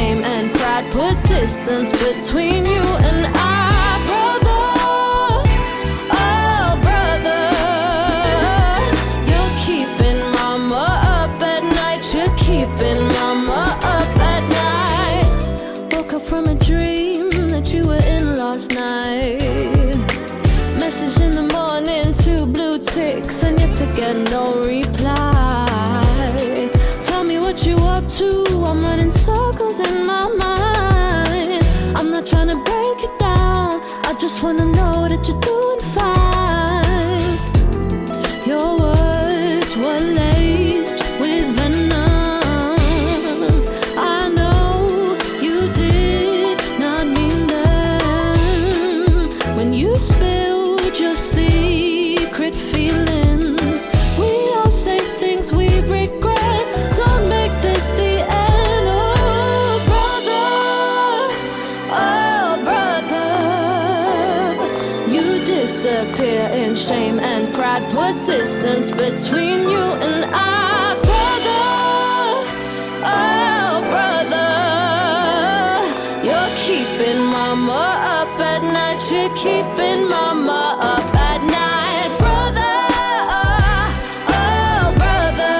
shame and pride put distance between you and I, brother. Oh, brother, you're keeping mama up at night. You're keeping mama up at night. Woke up from a dream that you were in last night. Message in the morning, 2 blue ticks, and yet again no reply. Tell me what you up to, I'm running circles in my mind. I'm not trying to break it down, I just wanna know that you're doing fine. Your words were laced with venom. I know you did not mean them. When you spilled your secret feelings, we all say things we regret. Don't make this the end. Oh, brother, you disappear in shame and pride put distance between you and I, brother. Oh, brother, you're keeping mama up at night. You're keeping mama up at night, brother. Oh, brother,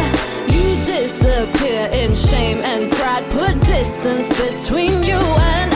you disappear in shame and pride put distance between you and